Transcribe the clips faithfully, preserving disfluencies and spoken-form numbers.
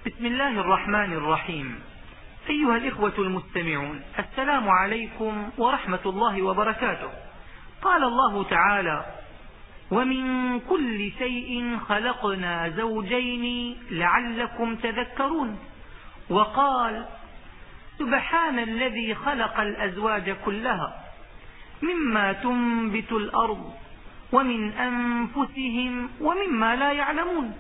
بسم الله الرحمن الرحيم. أيها الإخوة المستمعون، السلام عليكم ورحمة الله وبركاته. قال الله تعالى: ومن كل شيء خلقنا زوجين لعلكم تذكرون. وقال: سبحان الذي خلق الأزواج كلها مما تنبت الأرض ومن أنفسهم ومما لا يعلمون.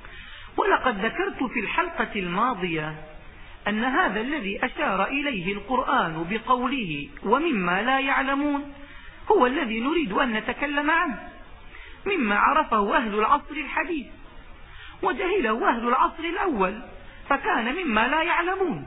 ولقد ذكرت في الحلقة الماضية أن هذا الذي أشار إليه القرآن بقوله ومما لا يعلمون هو الذي نريد أن نتكلم عنه، مما عرفه أهل العصر الحديث وجهله أهل العصر الأول فكان مما لا يعلمون،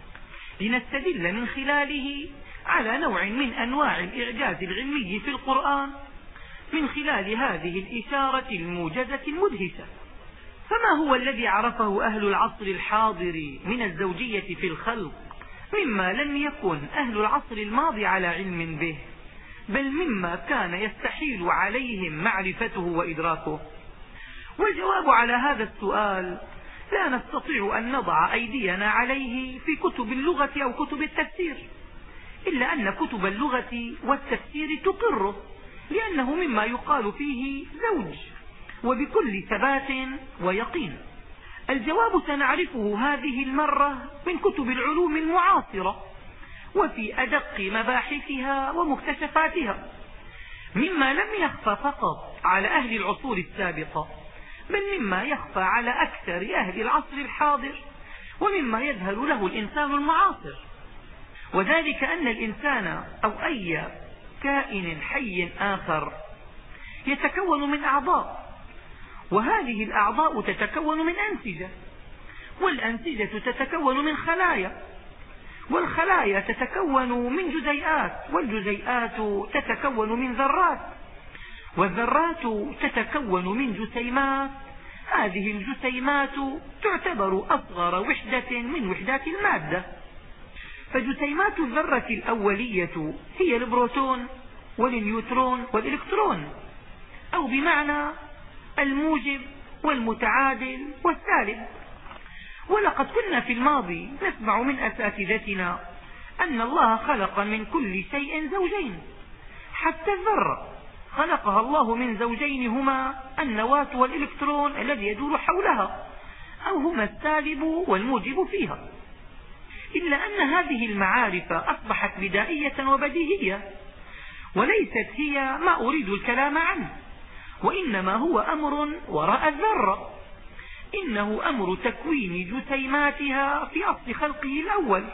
لنستدل من خلاله على نوع من أنواع الإعجاز العلمي في القرآن من خلال هذه الإشارة الموجزة المدهشة. فما هو الذي عرفه أهل العصر الحاضر من الزوجية في الخلق مما لم يكن أهل العصر الماضي على علم به، بل مما كان يستحيل عليهم معرفته وإدراكه؟ والجواب على هذا السؤال لا نستطيع أن نضع أيدينا عليه في كتب اللغة أو كتب التفسير، إلا أن كتب اللغة والتفسير تقره، لأنه مما يقال فيه زوج وبكل ثبات ويقين. الجواب سنعرفه هذه المرة من كتب العلوم المعاصرة وفي أدق مباحثها ومكتشفاتها، مما لم يخفى فقط على أهل العصور السابقة، بل مما يخفى على أكثر أهل العصر الحاضر ومما يذهل له الإنسان المعاصر. وذلك أن الإنسان أو أي كائن حي آخر يتكون من أعضاء، وهذه الأعضاء تتكون من أنسجة، والأنسجة تتكون من خلايا، والخلايا تتكون من جزيئات، والجزيئات تتكون من ذرات، والذرات تتكون من جسيمات. هذه الجسيمات تعتبر أصغر وحدة من وحدات المادة. فجسيمات الذرة الأولية هي البروتون والنيوترون والإلكترون، أو بمعنى الموجب والمتعادل والسالب. ولقد كنا في الماضي نسمع من أساتذتنا أن الله خلق من كل شيء زوجين، حتى الذرة خلقها الله من زوجين هما النواة والإلكترون الذي يدور حولها، أو هما السالب والموجب فيها. إلا أن هذه المعارف أصبحت بدائية وبديهية، وليست هي ما أريد الكلام عنه، وإنما هو أمر وراء الذرة، إنه أمر تكوين جسيماتها في أصل خلقه الأول.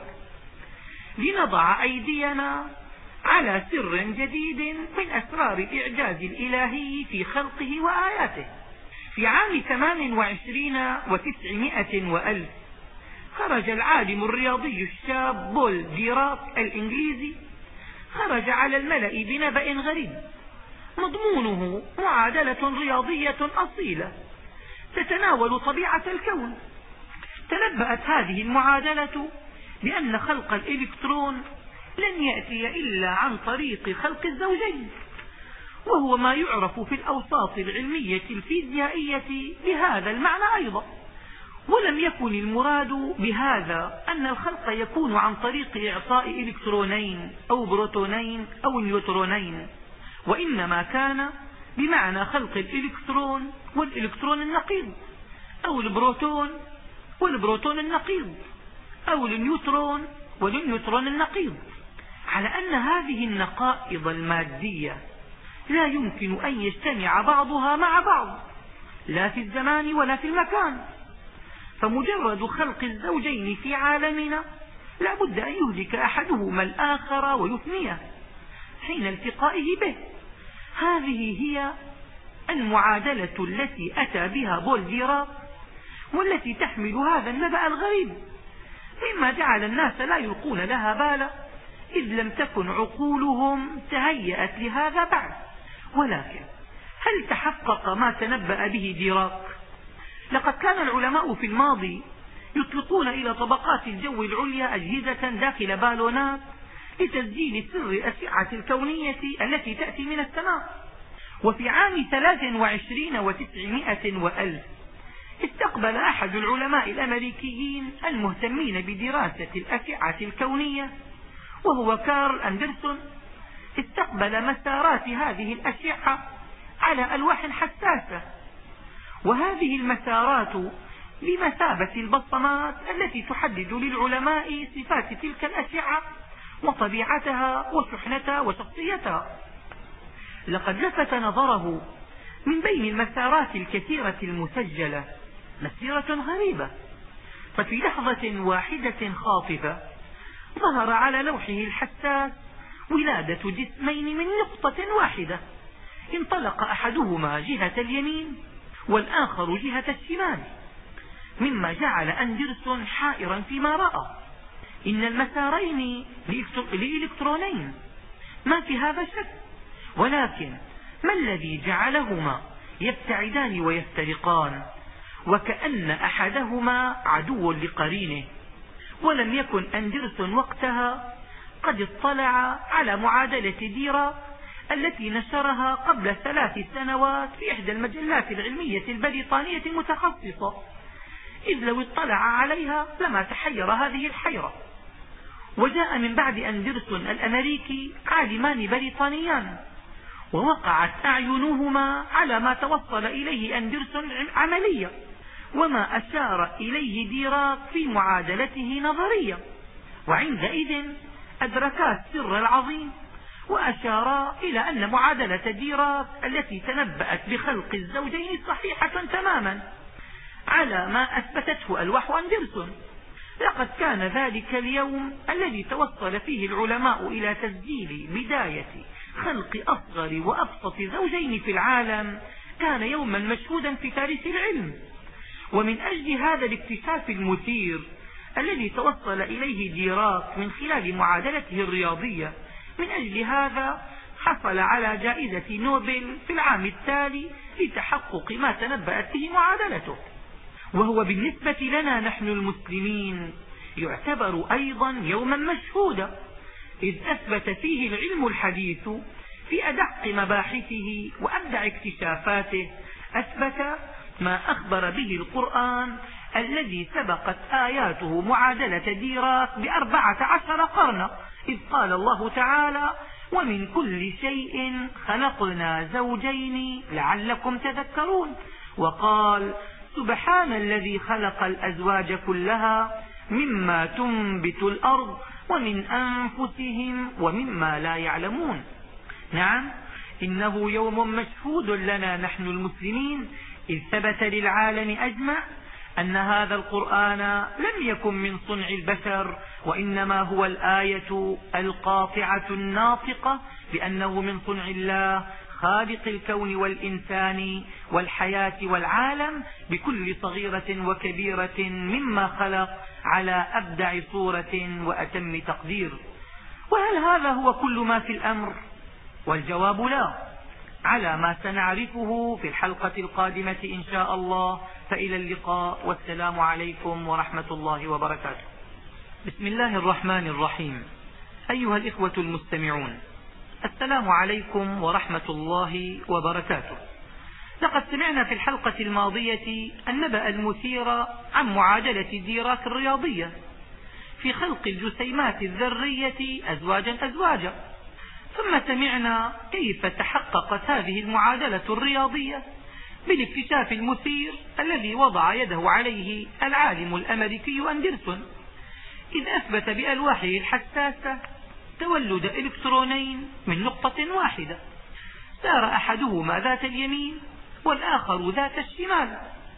لنضع أيدينا على سر جديد من أسرار الإعجاز الإلهي في خلقه وآياته. في عام ثمان وعشرين وتسعمائة وألف خرج العالم الرياضي الشاب بول ديراك الإنجليزي خرج على الملأ بنبأ غريب مضمونه معادلة رياضية أصيلة تتناول طبيعة الكون. تنبأت هذه المعادلة بأن خلق الإلكترون لن يأتي إلا عن طريق خلق الزوجين، وهو ما يعرف في الأوساط العلمية الفيزيائية بهذا المعنى أيضا. ولم يكن المراد بهذا أن الخلق يكون عن طريق إعطاء إلكترونين أو بروتونين أو نيوترونين، وإنما كان بمعنى خلق الإلكترون والإلكترون النقيض، أو البروتون والبروتون النقيض، أو النيوترون والنيوترون النقيض، على أن هذه النقائض المادية لا يمكن أن يجتمع بعضها مع بعض لا في الزمان ولا في المكان. فمجرد خلق الزوجين في عالمنا لا بد أن يهلك أحدهما الآخر ويفنيه حين التقائه به. هذه هي المعادلة التي أتى بها بول ديراك، والتي تحمل هذا النبأ الغريب، مما جعل الناس لا يلقون لها بالا، إذ لم تكن عقولهم تهيأت لهذا بعد. ولكن هل تحقق ما تنبأ به ديراك؟ لقد كان العلماء في الماضي يطلقون إلى طبقات الجو العليا أجهزة داخل بالونات لتسجيل سر الأشعة الكونية التي تأتي من السماء. وفي عام ثلاث وعشرين وتسعمائة وألف استقبل أحد العلماء الأمريكيين المهتمين بدراسة الأشعة الكونية وهو كارل أندرسون، استقبل مسارات هذه الأشعة على ألواح حساسة، وهذه المسارات بمثابة البصمات التي تحدد للعلماء صفات تلك الأشعة وطبيعتها وشحنتها وشخصيتها. لقد لفت نظره من بين المسارات الكثيرة المسجلة مسيرة غريبة، ففي لحظة واحدة خاطفة ظهر على لوحه الحساس ولادة جسمين من نقطة واحدة، انطلق أحدهما جهة اليمين والآخر جهة الشمال، مما جعل أندرسون حائرا فيما رأى. إن المسارين لإلكترونين، ما في هذا شك، ولكن ما الذي جعلهما يبتعدان ويفترقان وكأن أحدهما عدو لقرينه؟ ولم يكن أندرسون وقتها قد اطلع على معادلة ديراك التي نشرها قبل ثلاث سنوات في إحدى المجلات العلمية البريطانية المتخصصة، إذ لو اطلع عليها لما تحير هذه الحيرة. وجاء من بعد أندرسون الأمريكي عالمان بريطانيان، ووقعت أعينهما على ما توصل إليه أندرسون عمليا وما أشار إليه ديراك في معادلته نظريا، وعندئذ أدركا السر العظيم وأشارا إلى أن معادلة ديراك التي تنبأت بخلق الزوجين صحيحة تماما على ما أثبتته ألواح أندرسون. لقد كان ذلك اليوم الذي توصل فيه العلماء إلى تسجيل بداية خلق أصغر وأبسط زوجين في العالم، كان يوما مشهودا في تاريخ العلم. ومن أجل هذا الاكتشاف المثير الذي توصل إليه ديراك من خلال معادلته الرياضية، من أجل هذا حصل على جائزة نوبل في العام التالي لتحقق ما تنبأت به معادلته. وهو بالنسبة لنا نحن المسلمين يعتبر أيضا يوما مشهودا، إذ أثبت فيه العلم الحديث في أدق مباحثه وأبدع اكتشافاته، أثبت ما أخبر به القرآن الذي سبقت آياته معادلة ديراك بأربعة عشر قرنا، إذ قال الله تعالى: ومن كل شيء خلقنا زوجين لعلكم تذكرون. وقال: سبحان الذي خلق الأزواج كلها مما تنبت الأرض ومن أنفسهم ومما لا يعلمون. نعم، إنه يوم مشهود لنا نحن المسلمين، إذ ثبت للعالم أجمع أن هذا القرآن لم يكن من صنع البشر، وإنما هو الآية القاطعة الناطقة بأنه من صنع الله خالق الكون والإنسان والحياة والعالم بكل صغيرة وكبيرة مما خلق على أبدع صورة وأتم تقدير. وهل هذا هو كل ما في الأمر؟ والجواب لا، على ما سنعرفه في الحلقة القادمة إن شاء الله. فإلى اللقاء، والسلام عليكم ورحمة الله وبركاته. بسم الله الرحمن الرحيم. أيها الإخوة المستمعون، السلام عليكم ورحمة الله وبركاته. لقد سمعنا في الحلقة الماضية النبأ المثير عن معادلة ديراك الرياضية في خلق الجسيمات الذرية أزواجا أزواجا، ثم سمعنا كيف تحققت هذه المعادلة الرياضية بالاكتشاف المثير الذي وضع يده عليه العالم الأمريكي أندرسون، إذ أثبت بألواحه الحساسة تولد إلكترونين من نقطة واحدة، سار أحدهما ذات اليمين والآخر ذات الشمال،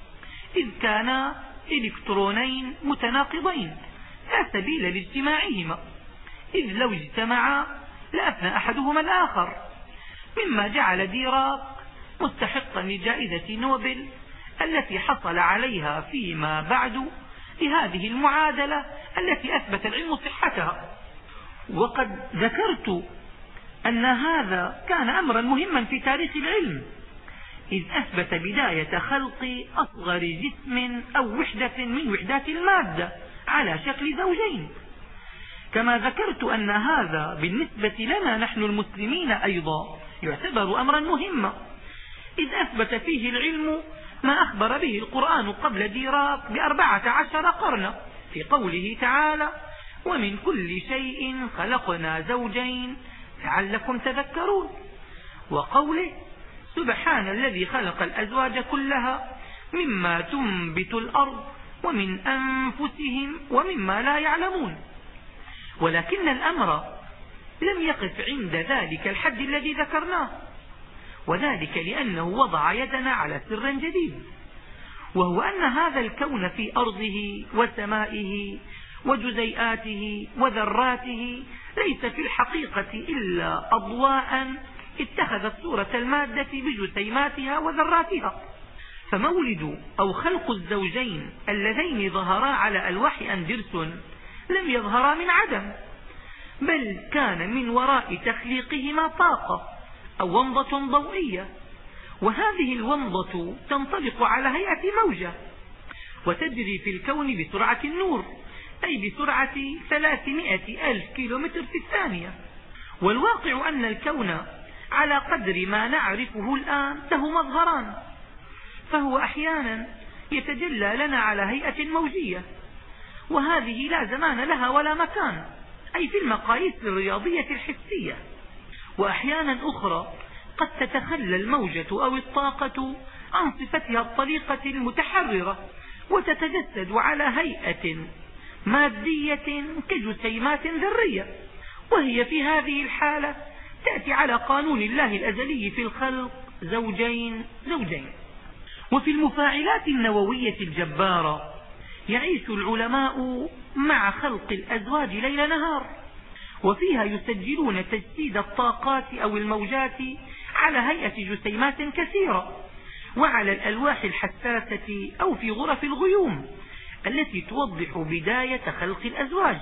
إذ كانا إلكترونين متناقضين لا سبيل لاجتماعهما، إذ لو اجتمعا لأفنى أحدهما الآخر، مما جعل ديراك مستحقا لجائزة نوبل التي حصل عليها فيما بعد لهذه المعادلة التي أثبت العلم صحتها. وقد ذكرت أن هذا كان أمرا مهما في تاريخ العلم، إذ أثبت بداية خلق أصغر جسم أو وحدة من وحدات المادة على شكل زوجين. كما ذكرت أن هذا بالنسبة لنا نحن المسلمين أيضا يعتبر أمرا مهما، إذ أثبت فيه العلم ما أخبر به القرآن قبل ديراك بأربعة عشر قرنا في قوله تعالى: ومن كل شيء خلقنا زوجين لعلكم تذكرون، وقوله: سبحان الذي خلق الأزواج كلها مما تنبت الأرض ومن أنفسهم ومما لا يعلمون. ولكن الأمر لم يقف عند ذلك الحد الذي ذكرناه، وذلك لأنه وضع يدنا على سر جديد، وهو أن هذا الكون في أرضه وسمائه وجزيئاته وذراته ليس في الحقيقة إلا أضواء اتخذت صورة المادة بجسيماتها وذراتها. فمولد أو خلق الزوجين اللذين ظهرا على ألواح أندرسون لم يظهرا من عدم، بل كان من وراء تخليقهما طاقة أو ومضة ضوئية، وهذه الومضة تنطلق على هيئة موجة وتجري في الكون بسرعة النور، أي بسرعة ثلاثمائة ألف كيلومتر في الثانية. والواقع أن الكون على قدر ما نعرفه الآن له مظهران، فهو أحيانا يتجلى لنا على هيئة موجية، وهذه لا زمان لها ولا مكان، أي في المقاييس الرياضية الحسية. وأحيانا أخرى قد تتخلى الموجة أو الطاقة عن صفتها الطليقة المتحررة وتتجسد على هيئة مادية كجسيمات ذرية، وهي في هذه الحالة تأتي على قانون الله الأزلي في الخلق: زوجين زوجين. وفي المفاعلات النووية الجبارة يعيش العلماء مع خلق الأزواج ليل نهار، وفيها يسجلون تجسيد الطاقات أو الموجات على هيئة جسيمات كثيرة، وعلى الألواح الحساسة أو في غرف الغيوم التي توضح بداية خلق الأزواج.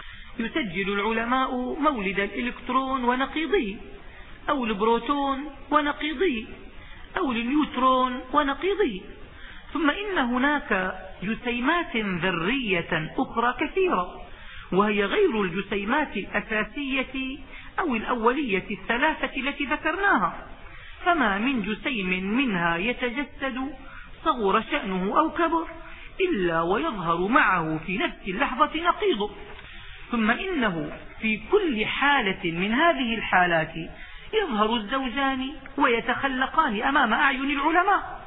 يسجل العلماء مولد الإلكترون ونقيضه، أو البروتون ونقيضه، أو النيوترون ونقيضه. ثم إن هناك جسيمات ذرية أخرى كثيرة، وهي غير الجسيمات الأساسية أو الأولية الثلاثة التي ذكرناها، فما من جسيم منها يتجسد صغر شأنه أو كبر إلا ويظهر معه في نفس اللحظة نقيضه. ثم إنه في كل حالة من هذه الحالات يظهر الزوجان ويتخلقان أمام أعين العلماء.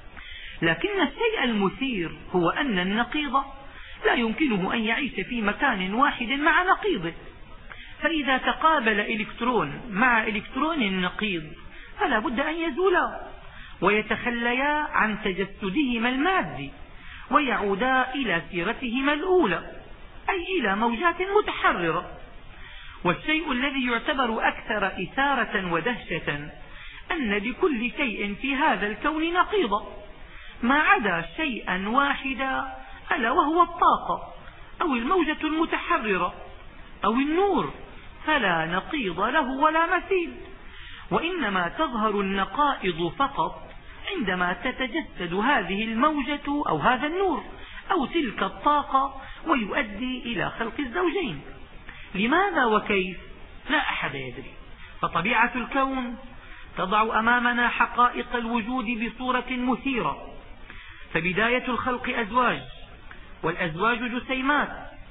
لكن الشيء المثير هو أن النقيض لا يمكنه أن يعيش في مكان واحد مع نقيضه، فإذا تقابل إلكترون مع إلكترون النقيض فلا بد أن يزولا ويتخليا عن تجسدهما المادي ويعودا إلى سيرتهما الأولى، أي إلى موجات متحررة. والشيء الذي يعتبر أكثر إثارة ودهشة أن لكل شيء في هذا الكون نقيضا ما عدا شيئا واحدا، ألا وهو الطاقة أو الموجة المتحررة أو النور، فلا نقيض له ولا مثيل، وإنما تظهر النقائض فقط عندما تتجسد هذه الموجة أو هذا النور أو تلك الطاقة ويؤدي إلى خلق الزوجين. لماذا وكيف؟ لا أحد يدري، فطبيعة الكون تضع أمامنا حقائق الوجود بصورة مثيرة. فبداية الخلق أزواج، والأزواج جسيمات،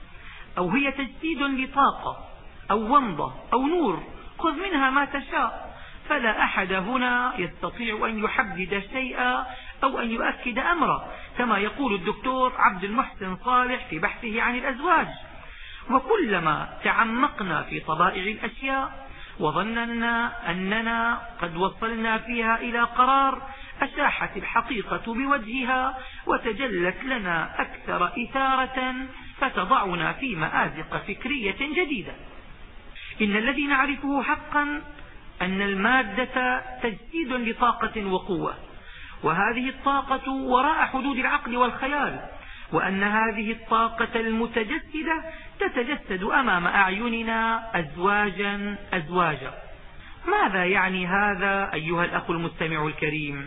أو هي تجسيد لطاقة أو ومضة أو نور، خذ منها ما تشاء، فلا أحد هنا يستطيع أن يحدد شيئا أو أن يؤكد أمرا، كما يقول الدكتور عبد المحسن صالح في بحثه عن الأزواج. وكلما تعمقنا في طبائع الأشياء وظننا أننا قد وصلنا فيها إلى قرار، أشاحت الحقيقة بوجهها وتجلت لنا أكثر إثارة فتضعنا في مآزق فكرية جديدة. إن الذي نعرفه حقا أن المادة تجسيد لطاقة وقوة، وهذه الطاقة وراء حدود العقل والخيال، وأن هذه الطاقة المتجسدة تتجسد أمام أعيننا أزواجا أزواجا. ماذا يعني هذا أيها الأخ المستمع الكريم؟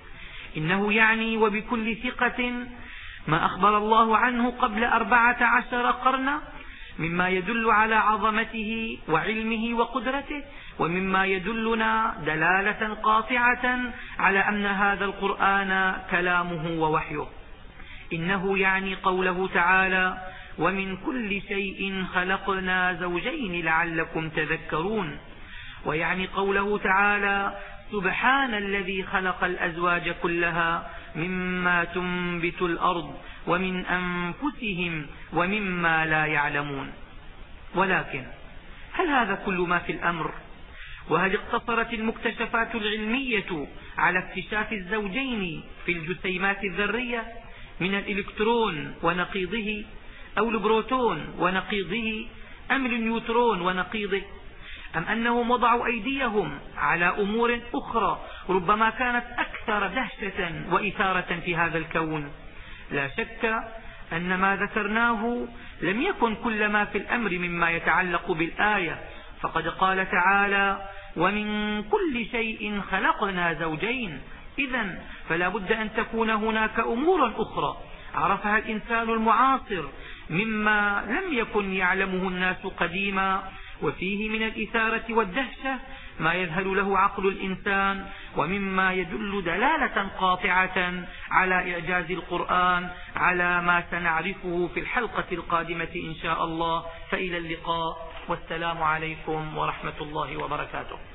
إنه يعني وبكل ثقة ما أخبر الله عنه قبل أربعة عشر قرنا مما يدل على عظمته وعلمه وقدرته ومما يدلنا دلالة قاطعة على أن هذا القرآن كلامه ووحيه. إنه يعني قوله تعالى: ومن كل شيء خلقنا زوجين لعلكم تذكرون، ويعني قوله تعالى: سبحان الذي خلق الأزواج كلها مما تنبت الأرض ومن أنفسهم ومما لا يعلمون. ولكن هل هذا كل ما في الأمر؟ وهل اقتصرت المكتشفات العلمية على اكتشاف الزوجين في الجسيمات الذرية من الإلكترون ونقيضه، أو البروتون ونقيضه، أم النيوترون ونقيضه، أم أنهم وضعوا أيديهم على أمور أخرى ربما كانت أكثر دهشة وإثارة في هذا الكون؟ لا شك أن ما ذكرناه لم يكن كل ما في الأمر مما يتعلق بالآية، فقد قال تعالى: ومن كل شيء خلقنا زوجين. إذن فلا بد أن تكون هناك أمور أخرى عرفها الإنسان المعاصر مما لم يكن يعلمه الناس قديما، وفيه من الإثارة والدهشة ما يذهل له عقل الإنسان، ومما يدل دلالة قاطعة على إعجاز القرآن، على ما سنعرفه في الحلقة القادمة إن شاء الله. فإلى اللقاء، والسلام عليكم ورحمة الله وبركاته.